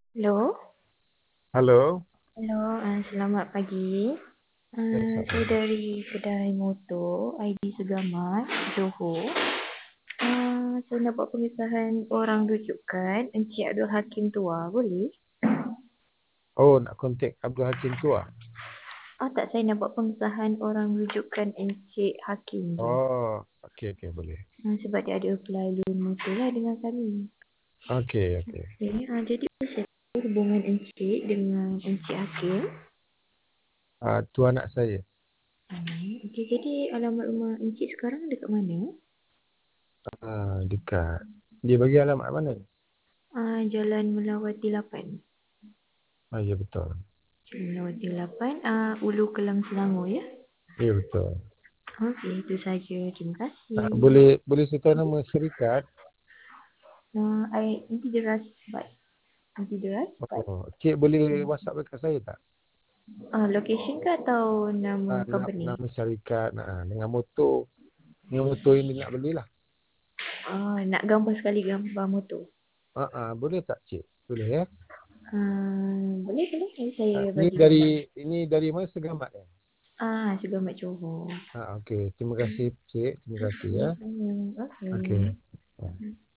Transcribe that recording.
Hello. Halo. Hello, selamat pagi. Selamat Saya pagi. dari kedai motor ID Segamat, Johor. Saya nak buat pengesahan orang rujukan Encik Abdul Hakim Tua, boleh? Oh, nak kontak Abdul Hakim tua. Tak, saya nak buat pengesahan orang rujukan Encik Hakim tu. Oh, okey, boleh. Sebab dia ada apply loan motor lah dengan kami. Okey. Okay, jadi saya hubungan Encik dengan Encik Hakim. Tu anak saya. Okey, jadi alamat rumah Encik sekarang dekat mana? Dekat. Dia bagi alamat mana? Jalan Melawati 8. Ya betul. Melawati 8, Ulu Kelang Selangor ya. Ya betul. Okey, itu saja. Terima kasih. Boleh saya tahu nama syarikat? Nanti deras bye. Nanti deras bye. Oh, Cik boleh WhatsApp dekat saya tak? Location ke atau nama company? Nama syarikat dengan motor. Dengan motor yang dia nak belilah. Nak gambar sekali gambar motor. Boleh tak Cik? Boleh ya? Boleh. Nanti saya Ini bagi gambar. dari mana Segamat ya? Juga Mat Johor. Okey. Terima kasih Cik. Terima kasih ya. Sama-sama. Okey. Okey. Ya.